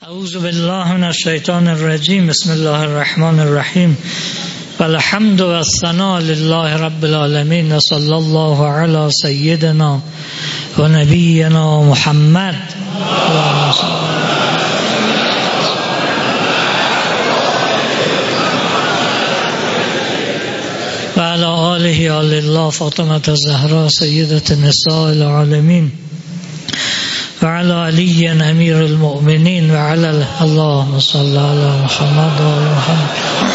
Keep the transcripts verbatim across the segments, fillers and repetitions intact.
اعوذ بالله من الشیطان الرجیم. بسم الله الرحمن الرحیم. والحمد والثناء لله رب العالمین و صلی الله علی سیدنا و نبینا محمد و علی آله آل الله فاطمه الزهراء سیدة نساء العالمین و علی علی امیر المؤمنین و علی اللهم صل علی محمد و علی محمد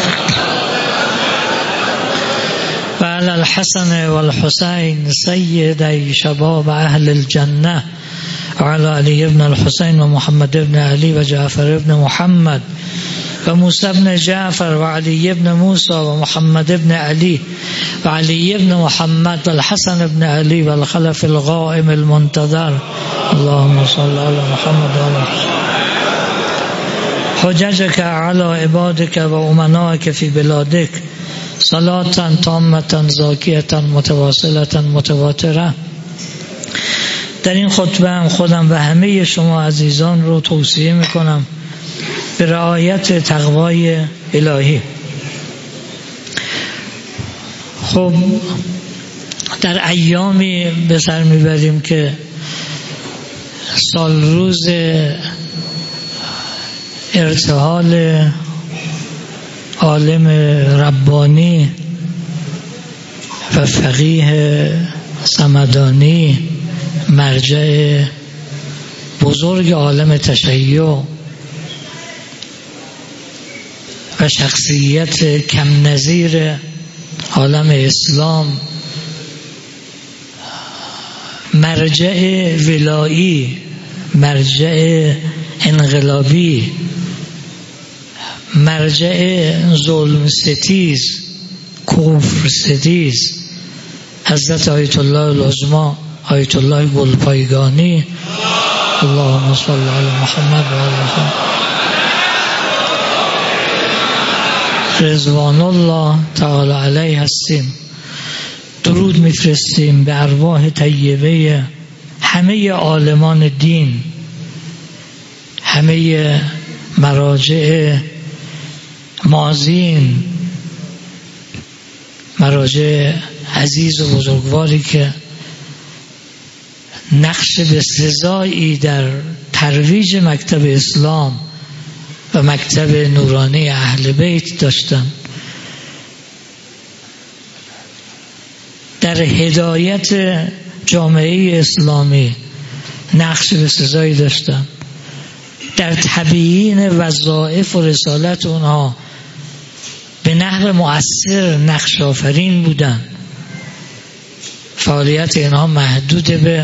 و علی الحسن و الحسین سیدی شباب اهل الجنه و علی علی ابن الحسین و محمد ابن علی و جعفر ابن محمد و موسی ابن جعفر و علی ابن موسی و محمد ابن علی و علی ابن محمد و الحسن ابن علی و الخلف القائم المنتظر. اللهم صل علی محمد و علی حججك على عبادك و امنائك في بلادك صلاة تامة زاکیة متواصلة متواترة. در این خطبه هم خودم و همه شما عزیزان رو توصیه میکنم به رعایت تقوای الهی. خب در ایامی به سر میبریم که سال روز ارتحال عالم ربانی و فقیه صمدانی، مرجع بزرگ عالم تشیع و شخصیت کم نظیر عالم اسلام، مرجع ولایی، مرجع انقلابی، مرجع ظلم ستیز، کفر ستیز، حضرت آیت الله العظمی آیت الله گلپایگانی اللهم صل علی محمد و علی محمد رضوان الله تعالی علیه هستیم. درود میفرستیم به ارواح طیبه همه عالمان دین، همه مراجع ماضین، مراجع عزیز و بزرگواری که نقش بسزایی در ترویج مکتب اسلام و مکتب نورانی اهل بیت داشتن، در هدایت جامعه اسلامی نقش بسزایی داشتن، در تبیین وظایف و رسالت اونها به نحو مؤثر نقش آفرین بودن. فعالیت اینها محدود به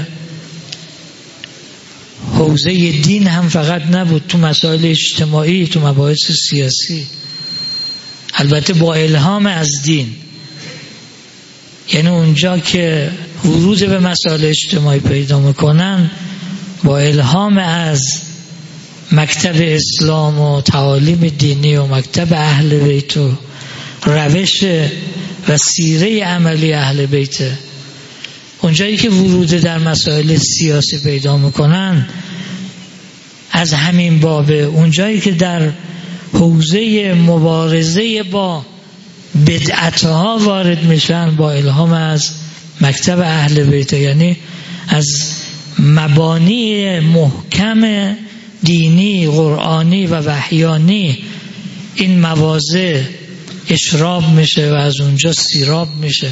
حوزه دین هم فقط نبود، تو مسائل اجتماعی، تو مباحث سیاسی، البته با الهام از دین. یعنی اونجا که ورود به مسائل اجتماعی پیدا میکنن با الهام از مکتب اسلام و تعالیم دینی و مکتب اهل بیت و روش و سیره عملی اهل بیت. اونجایی که ورود در مسائل سیاسی پیدا میکنن از همین بابه، اونجایی که در حوزه مبارزه با بدعتها وارد میشن با الهام از مکتب اهل بیت، یعنی از مبانی محکم دینی قرآنی و وحیانی این مواضع اشراب میشه و از اونجا سیراب میشه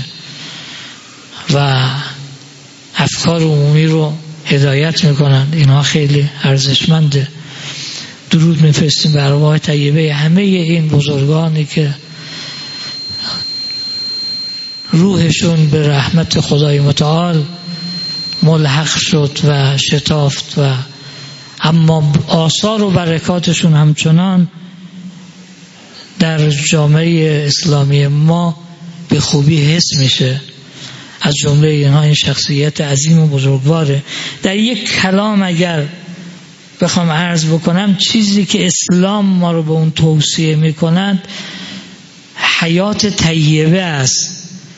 و افکار عمومی رو هدایت میکنن. اینها خیلی ارزشمنده. درود میفرستیم به ارواح طیبه همه این بزرگانی که روحشون به رحمت خدای متعال ملحق شد و شتافت و اما آثار و برکاتشون همچنان در جامعه اسلامی ما به خوبی حس میشه. از جمله اینها این شخصیت عظیم و بزرگواره. در یک کلام اگر بخوام عرض بکنم، چیزی که اسلام ما رو به اون توصیه میکند حیات طیبه است.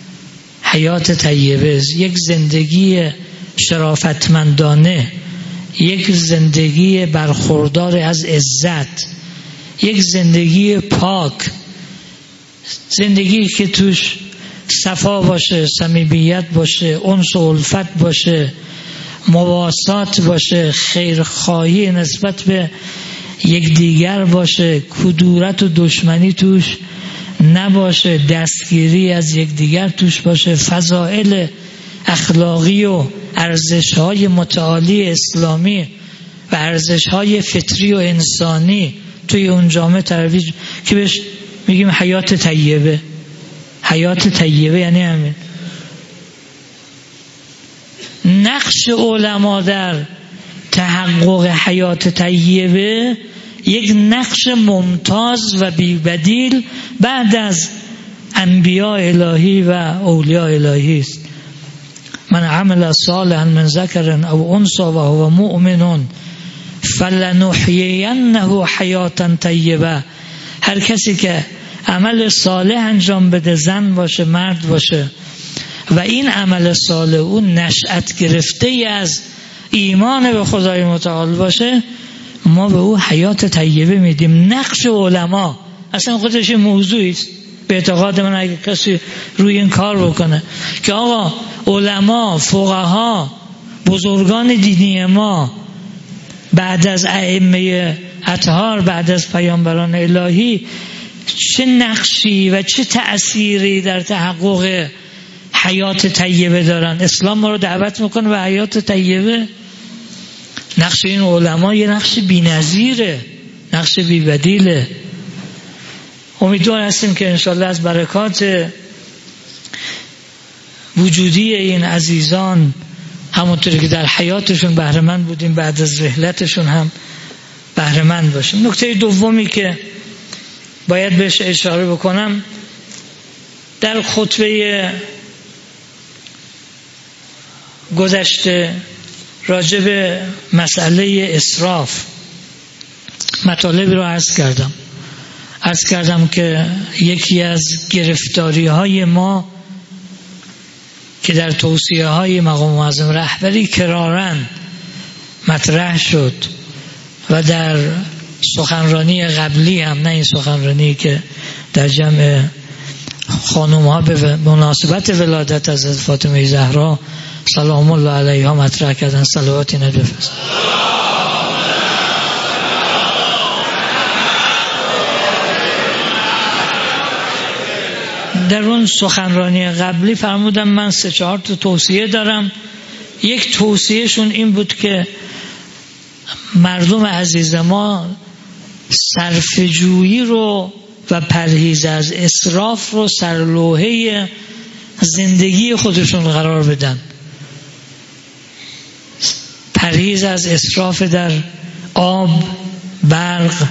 حیات طیبه است، یک زندگی شرافتمندانه، یک زندگی برخوردار از عزت، یک زندگی پاک، زندگی که توش صفا باشه، صمیمیت باشه، انس و الفت باشه، مواسات باشه، خیرخواهی نسبت به یکدیگر باشه، کدورت و دشمنی توش نباشه، دستگیری از یکدیگر توش باشه، فضائل اخلاقی و ارزش‌های متعالی اسلامی و ارزش‌های فطری و انسانی توی اون جامعه ترویج که بهش میگیم حیات طیبه. حیات طیبه یعنی همین. نقش علما در تحقق حیات طیبه یک نقش ممتاز و بی‌بدیل بعد از انبیاء الهی و اولیاء الهی است. من عمل صالحا من ذکر او انثی و هو مؤمن فلنحیینه حیاتا طیبه. هر کسی که عمل صالح انجام بده، زن باشه مرد باشه، و این عمل صالح اون نشأت گرفته ای از ایمان به خدای متعال باشه، ما به او حیات طیبه میدیم. نقش علما اصلا خودش موضوعی است به اعتقاد من. اگه کسی روی این کار بکنه که آقا علما، فقها، بزرگان دینی ما بعد از ائمه اطهار، بعد از پیامبران الهی چه نقشی و چه تأثیری در تحقق حیات طیبه دارن. اسلام ما رو دعوت میکنه به حیات طیبه. نقش این علما یه نقش بی‌نظیره، نقش بی‌بدیله. امیدوار هستیم که انشالله از برکات وجودی این عزیزان همونطوری که در حیاتشون بهره‌مند بودیم، بعد از رحلتشون هم بهره‌مند باشیم. نکته دومی که باید بهش اشاره بکنم، در خطبه گذشته راجع به مسئله اسراف مطالبی رو عرض کردم. عرض کردم که یکی از گرفتاری های ما که در توصیه های مقام معظم رهبری کرارن مطرح شد و در سخنرانی قبلی هم، نه این سخنرانی که در جمع خانوم ها به مناسبت ولادت حضرت فاطمه زهرا سلام الله علیها مطرح کردن، صلواتی ندفست. در اون سخنرانی قبلی فرمودم من سه چهار تا توصیه دارم. یک توصیهشون این بود که مردم عزیز ما صرفه‌جویی رو و پرهیز از اسراف رو سرلوحه زندگی خودشون قرار بدن. پرهیز از اسراف در آب، برق،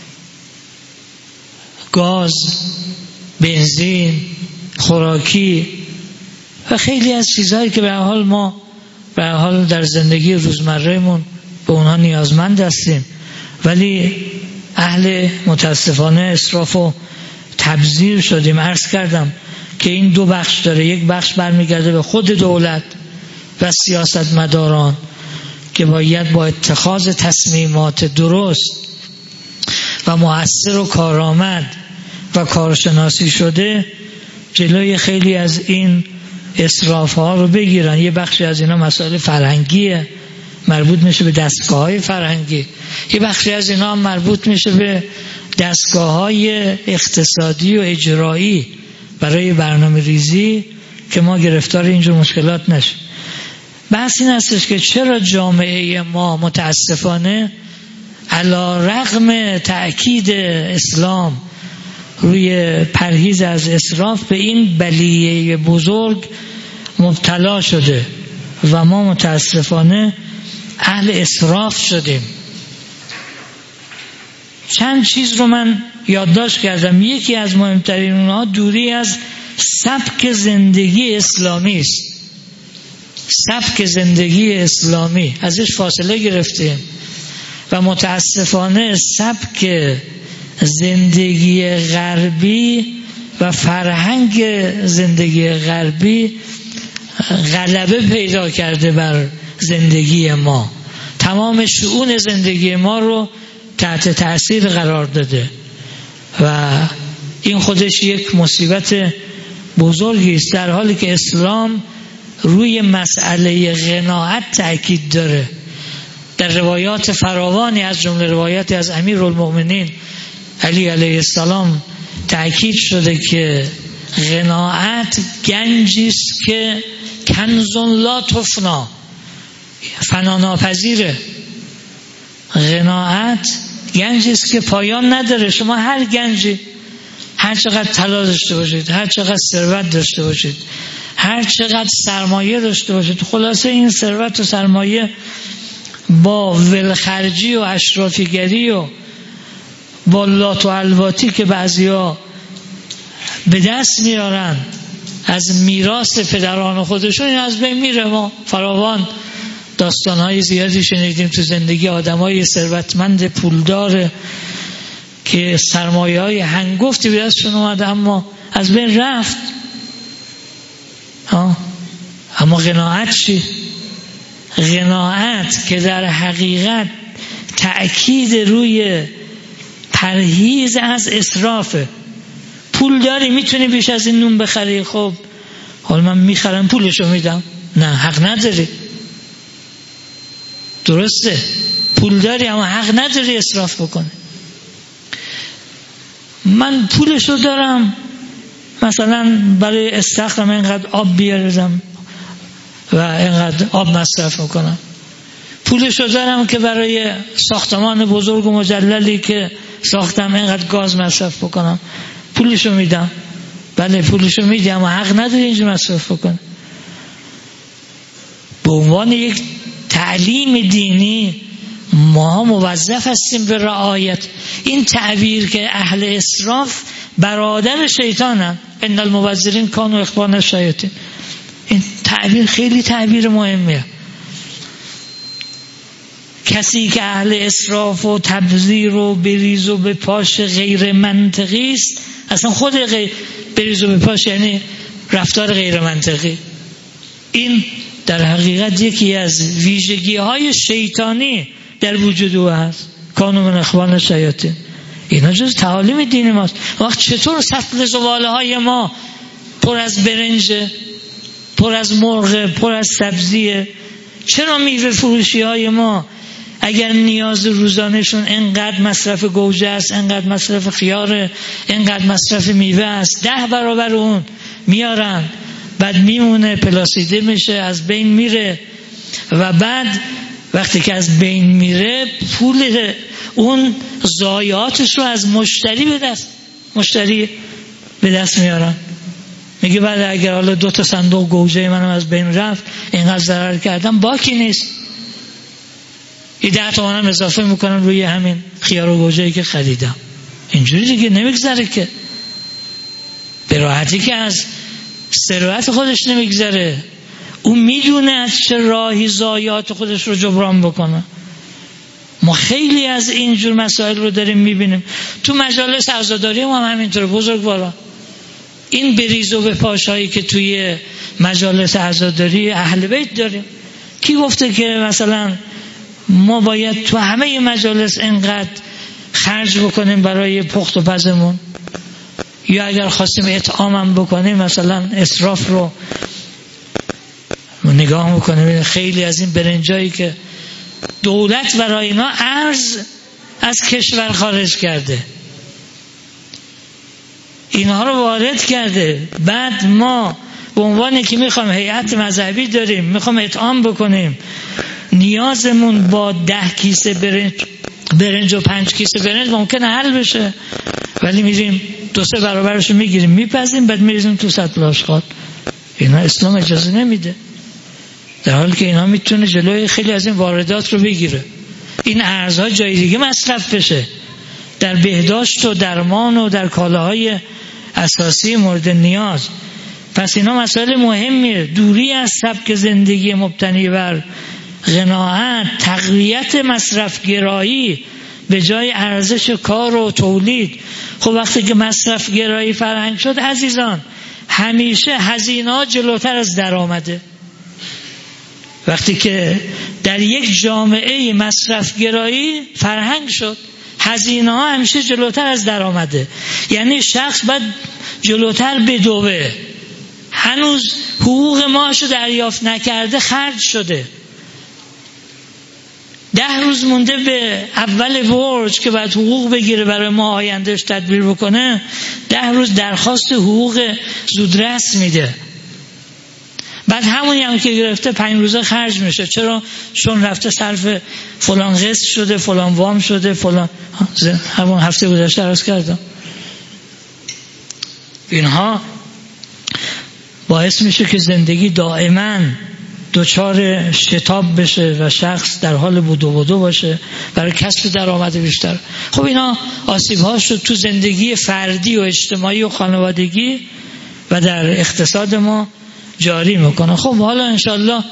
گاز، بنزین، خوراکی و خیلی از چیزهایی که به هر حال ما به هر حال در زندگی روزمرهمون به اونها نیازمند هستیم، ولی اهل متاسفانه اسراف و تبذیر شدیم. عرض کردم که این دو بخش داره. یک بخش برمیگرده به خود دولت و سیاستمداران که باید با اتخاذ تصمیمات درست و مؤثر و کارآمد و کارشناسی شده جلوی خیلی از این اسراف ها رو بگیرن. یه بخشی از اینا مسائل فرهنگیه، مربوط میشه به دستگاه های فرهنگی. یه بخشی از اینا هم مربوط میشه به دستگاه های اقتصادی و اجرایی برای برنامه ریزی که ما گرفتار اینجور مشکلات نشیم. بحث این هستش که چرا جامعه ما متاسفانه علی رغم تأکید اسلام روی پرهیز از اسراف به این بلیه بزرگ مبتلا شده و ما متاسفانه اهل اسراف شدیم. چند چیز رو من یادداشت کردم. یکی از مهمترین اونها دوری از سبک زندگی اسلامی است. سبک زندگی اسلامی ازش فاصله گرفتیم و متاسفانه سبک زندگی غربی و فرهنگ زندگی غربی غلبه پیدا کرده بر زندگی ما. تمام شؤون زندگی ما رو تحت تأثیر قرار داده و این خودش یک مصیبت بزرگی است، در حالی که اسلام روی مسئله قناعت تأکید داره. در روایات فراوانی از جمله روایاتی از امیرالمؤمنین علی علیه السلام تأکید شده که قناعت گنجی است که کنز لا تفنا، فنا ناپذیره. قناعت گنجی است که پایان نداره. شما هر گنجی، هر چقدر طلا داشته باشید، هر چقدر ثروت داشته باشید، هر چقدر سرمایه داشته باشید، خلاصه این ثروت و سرمایه با ولخرجی و اشرافیگری و با لات و الواتی که بعضیا به دست میارن از میراث پدران خودشون، این از بین میره. ما فراوان داستانهای زیادی شنیدیم تو زندگی آدمای ثروتمند پولدار که سرمایه های هنگفتی به دستشون اومده اما از بین رفت. ها؟ اما قناعت چی؟ قناعت که در حقیقت تأکید روی پرهیز از اسرافه. پول داری، میتونی بیش از این نون بخری، خب حالا من میخرم پولشو میدم. نه، حق نداری. درسته پول داری اما حق نداری اسراف بکنی. من پولشو دارم مثلا برای استخرم اینقدر آب بیارم و اینقدر آب مصرف میکنم. پولشو دارم که برای ساختمان بزرگ و مجللی که ساختم اینقدر گاز مصرف بکنم، پولشو میدم. بله پولشو میدم اما حق نداری اینجا مصرف بکنه. به عنوان یک تعلیم دینی ما موظف هستیم به رعایت این تعبیر که اهل اسراف برادر شیطانن، ان المبذرین کانوا اخوان الشیاطین. این تعبیر خیلی تعبیر مهمیه. کسی که اهل اسراف و تبذیر و بریز و به پاش غیر منطقی است، اصلا خود غیر بریز و به پاش یعنی رفتار غیر منطقی، این در حقیقت یکی از ویژگی های شیطانی در وجود او هست. کانوا من اخوان الشیاطین. اینا جز تعالیم دین ماست. وقت چطور سطل زباله های ما پر از برنج، پر از مرغ، پر از سبزیه؟ چرا میوه فروشی های ما اگر نیاز روزانهشون انقدر مصرف گوجه است، انقدر مصرف خیاره، انقدر مصرف میوه است، ده برابر اون میارن، بعد میمونه، پلاسیده میشه، از بین میره و بعد وقتی که از بین میره پول اون ضایعاتش رو از مشتری به دست مشتری به دست میارن. میگه بله اگر حالا دو تا صندوق گوجه منم از بین رفت، اینقدر ضرر کردم، باکی نیست، یه ده تومنم اضافه میکنم روی همین خیار و گوجه‌ای که خریدم. اینجوری دیگه نمیگذره که، به راحتی که از ثروت خودش نمیگذره. اون میدونه از چه راهی ضایعات خودش رو جبران بکنه. ما خیلی از اینجور مسائل رو داریم میبینیم تو مجالس عزاداری ما هم همینطور. بزرگوارا این بریز و به پاشایی که توی مجالس عزاداری اهل بیت داریم، کی گفته که مثلا ما باید تو همه مجالس اینقدر خرج بکنیم برای پخت و پزمون؟ یا اگر خواستیم اطعامم بکنیم مثلا اسراف رو نگاه میکنیم، خیلی از این برنجایی که دولت برای اینا ارز از کشور خارج کرده، اینها رو وارد کرده، بعد ما به عنوانی که میخوام هیئت مذهبی داریم، میخوام اطعام بکنیم، نیازمون با ده کیسه برنج برنج و پنج کیسه برنج ممکنه حل بشه، ولی میریم دو سه برابرش رو میگیریم میپزیم، بعد میریزیم تو سطل آشغال. اینا اسلام اجازه نمیده، در حالی که اینا میتونه جلوی خیلی از این واردات رو بگیره. این ارزها جای دیگه مصرف بشه، در بهداشت و درمان و در کالاهای اساسی مورد نیاز. پس اینا مسائل مهمیه. دوری از سبک زندگی مبتنی بر قناعت، تقویت مصرف گرایی به جای ارزش کار و تولید. خب وقتی که مصرف گرایی فرهنگ شد عزیزان، همیشه هزینه ها جلوتر از درآمده. وقتی که در یک جامعه مصرفگرایی فرهنگ شد، هزینه ها همیشه جلوتر از درآمده، یعنی شخص باید جلوتر بدوه، هنوز حقوق معاشو دریافت نکرده خرج شده، ده روز مونده به اول برج که باید حقوق بگیره برای ماه آیندهش تدبیر بکنه، ده روز درخواست حقوق زودرس میده، بعد همونی هم که گرفته پنج روزه خرج میشه. چرا؟ چون رفته صرف فلان قسط شده، فلان وام شده، فلان همون هفته گذشته عرض کردم. اینها باعث میشه که زندگی دائما دچار شتاب بشه و شخص در حال بودو بودو باشه برای کسب درآمد بیشتر. خب اینا آسیب هاش رو تو زندگی فردی و اجتماعی و خانوادگی و در اقتصاد ما جاری میکنه. خب حالا انشالله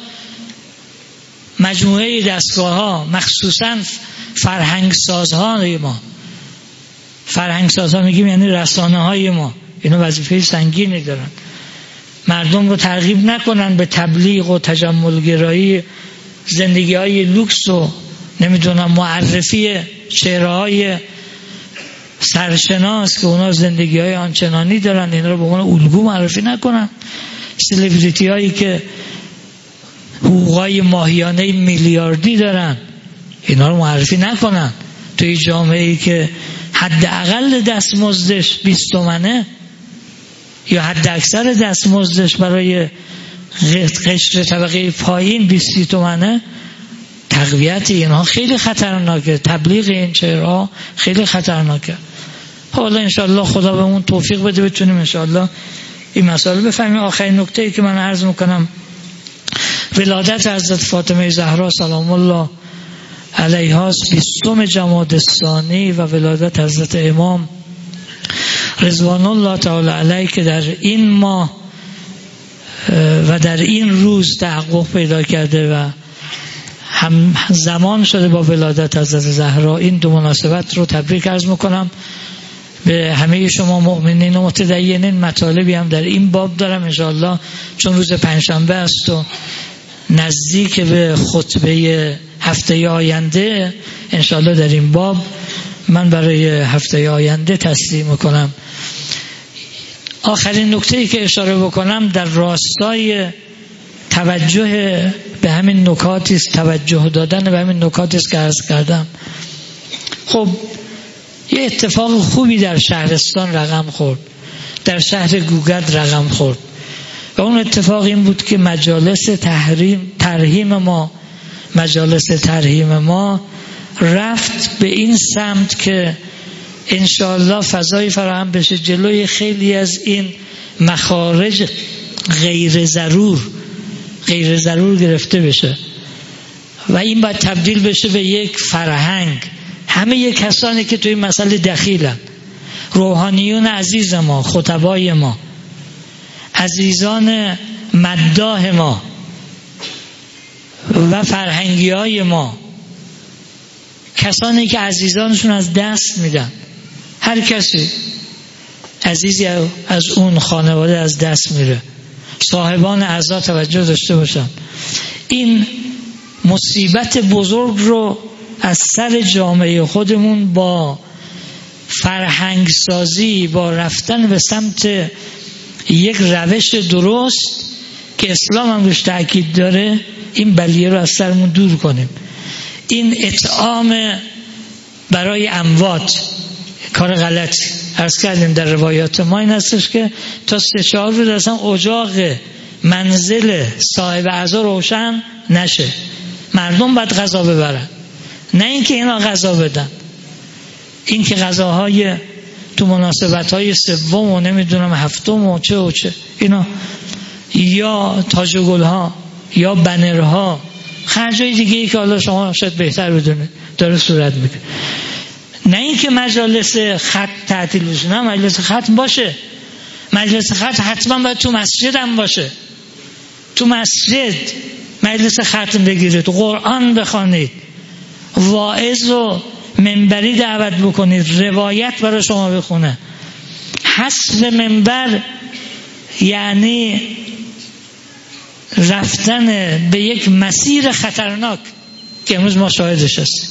مجموعه دستگاه ها، مخصوصا فرهنگ سازهای ما، فرهنگ سازها میگیم یعنی رسانه های ما، اینا وظیفه سنگینی دارن، مردم رو ترغیب نکنن به تبلیغ و تجملگرایی، زندگی های لوکس و نمیدونم معرفی چهره های سرشناس که اونا زندگی های آنچنانی دارن، اینا رو به عنوان الگو معرفی نکنن. سلبریتی هایی که حقوقای ماهیانه میلیاردی دارن، اینا رو معرفی نکنن. توی جامعه‌ای که حداقل دستمزدش بیست تومنه یا حد اکثر دستمزدش برای قشر طبقه پایین بیست تومنه، تقویت اینها خیلی خطرناکه، تبلیغ این چهره‌ها خیلی خطرناکه. حالا انشالله خدا بهمون توفیق بده بتونیم انشالله این مسئله بفهمیم. آخرین نکته‌ای که من عرض میکنم، ولادت حضرت فاطمه زهرا سلام الله علیها بیستم جمادی الثانی و ولادت حضرت امام رضوان الله تعالی علیه که در این ماه و در این روز تحقق پیدا کرده و هم زمان شده با ولادت حضرت زهرا، این دو مناسبت رو تبریک عرض میکنم به همه شما مؤمنین و متدینین. مطالبی هم در این باب دارم انشاءالله، چون روز پنجشنبه است و نزدیک به خطبه هفته آینده، انشاءالله در این باب من برای هفته آینده تسلیم میکنم. آخرین نکته‌ای که اشاره بکنم در راستای توجه به همین نکاتی است، توجه دادن به همین نکاتی است که عرض کردم. خب یه اتفاق خوبی در شهرستان رقم خورد، در شهر گوگرد رقم خورد و اون اتفاق این بود که مجالس تحریم ترحیم ما مجالس ترحیم ما رفت به این سمت که انشاءالله فضای فراهم بشه جلوی خیلی از این مخارج غیر ضرور غیر ضرور گرفته بشه و این باید تبدیل بشه به یک فرهنگ. همه یک کسانی که توی مسئله دخیلن، روحانیون عزیز ما، خطبای ما، عزیزان مداح ما و فرهنگی های ما، کسانی که عزیزانشون از دست میدن، هر کسی عزیزی از اون خانواده از دست میره، صاحبان اعضا توجه داشته باشن. این مصیبت بزرگ رو از سر جامعه خودمون با فرهنگ سازی، با رفتن به سمت یک روش درست که اسلام هم روش تأکید داره، این بلیه رو از سرمون دور کنیم. این اطعام برای اموات کار غلطی. عرض کردیم در روایات ما این هستش که تا سه چهار روز اصلا اجاق منزل صاحب اعضا روشن نشه، مردم باید غذا ببرن، نه اینکه اینا غذا بدن. این که غذاهای تو مناسبت‌های سوم و نمیدونم هفتم و چه و چه اینا، یا تاج و گل‌ها یا بنرها، خرجای دیگه ای که حالا شما شاید بهتر بدونه داره صورت میگیره. نه اینکه مجالس خط تعطیل بشه، نه مجلس ختم باشه. مجلس ختم حتما باید تو مسجد هم باشه، تو مسجد مجلس ختم بگیرید، قرآن بخوانید، واعظ و منبری دعوت بکنید، روایت برای شما بخونه. حسب منبر یعنی رفتن به یک مسیر خطرناک که امروز ما شاهدش هستیم.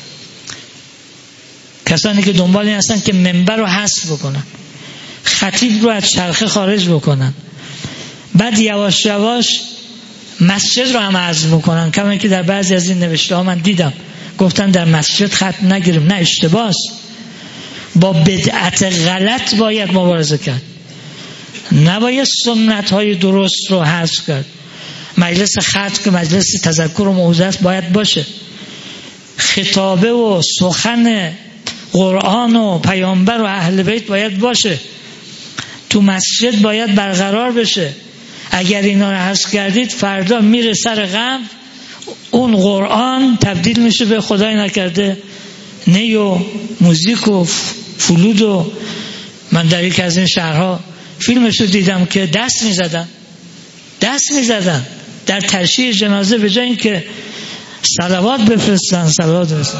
کسانی که دنبال این هستن که منبر رو حذف بکنن، خطیب رو از چرخه خارج بکنن، بعد یواش یواش مسجد رو هم حذف بکنن. کما که در بعضی از این نوشته ها من دیدم گفتن در مسجد خط نگیریم. نه، اشتباه است. با بدعت غلط باید مبارزه کرد، نباید سنت های درست رو حذف کرد. مجلس خط که مجلس تذکر و موعظه است باید باشه. خطابه و سخن قرآن و پیامبر و اهل بیت باید باشه. تو مسجد باید برقرار بشه. اگر اینا رو حذف کردید فردا میره سر غم، اون قرآن تبدیل میشه به خدای نکرده نی و موزیک و فلود. و من در یک از این شهرها فیلمش رو دیدم که دست میزدن دست میزدن در تشییع جنازه، به جای اینکه صلوات بفرستن صلوات بفرستن.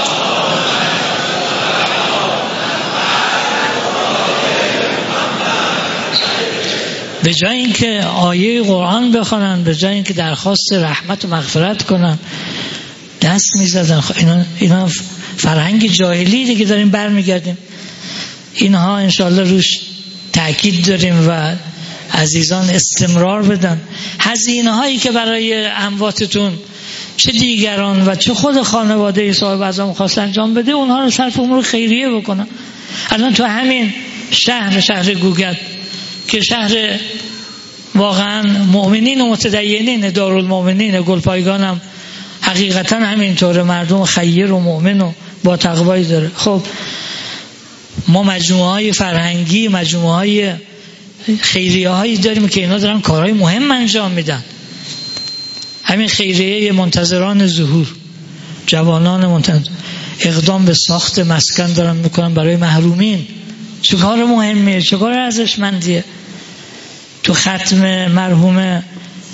به جای اینکه آیه قرآن بخونن، به جای اینکه درخواست رحمت و مغفرت کنن، دست میزدن. اینا اینا فرهنگ جاهلی دیگه داریم برمیگردیم. اینها انشاءالله روش تأکید داریم و عزیزان استمرار بدن. هزینه هایی که برای امواتتون چه دیگران و چه خود خانواده صاحب اعظم خواست انجام بده، اونها رو صرف امور خیریه بکنن. الان تو همین شهر شهر گوگت که شهر واقعا مؤمنین و متدینین، دارالمؤمنین، گلپایگان هم حقیقتا همینطوره، مردم خیر و مؤمن و با تقوایی داره. خب ما مجموعه های فرهنگی، مجموعه های خیریه هایی داریم که اینا دارن کارهای مهم انجام میدن. همین خیریه منتظران ظهور، جوانان منتظر اقدام به ساخت مسکن دارن میکنن برای محرومین. چه کار مهمیه، چه کار ارزشمندیه. تو ختم مرحوم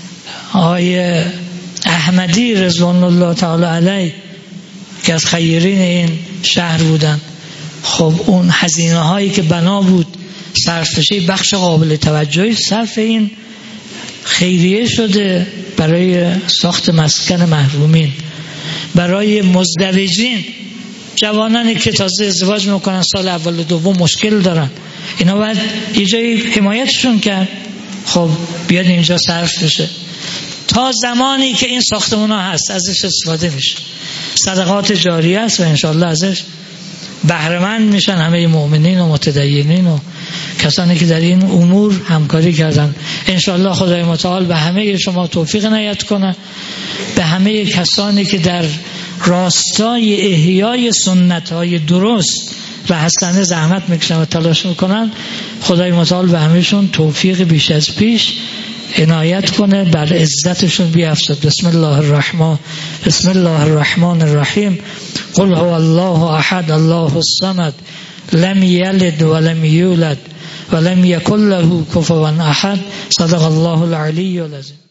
آقای احمدی رضوان الله تعالی علیه که از خیرین این شهر بودن، خب اون هزینه هایی که بنا بود صرف بشه، بخش قابل توجهی صرف این خیریه شده برای ساخت مسکن محرومین، برای مزدوجین، جوانانی که تازه ازدواج میکنن سال اول و دوم مشکل دارن، اینا باید یه جایی حمایتشون کرد. خب بیاد اینجا صرف بشه. تا زمانی که این ساختمان ها هست ازش استفاده میشه، صدقات جاریه است و انشالله ازش بهره‌مند میشن همه مؤمنین و متدینین و کسانی که در این امور همکاری کردن. انشالله خدای متعال به همه شما توفیق عنایت کنه، به همه کسانی که در راستای احیای سنت های درست و حسنه زحمت میکشن و تلاش میکنن، خدای متعال به همهشون توفیق بیش از پیش عنایت کنه، بر عزتشون بیافزد. بسم الله الرحمن بسم الله الرحمن الرحیم. قل هو الله احد الله الصمد لم یلد ولم یولد ولم یکن له کفوا احد. صدق الله العلی العظیم.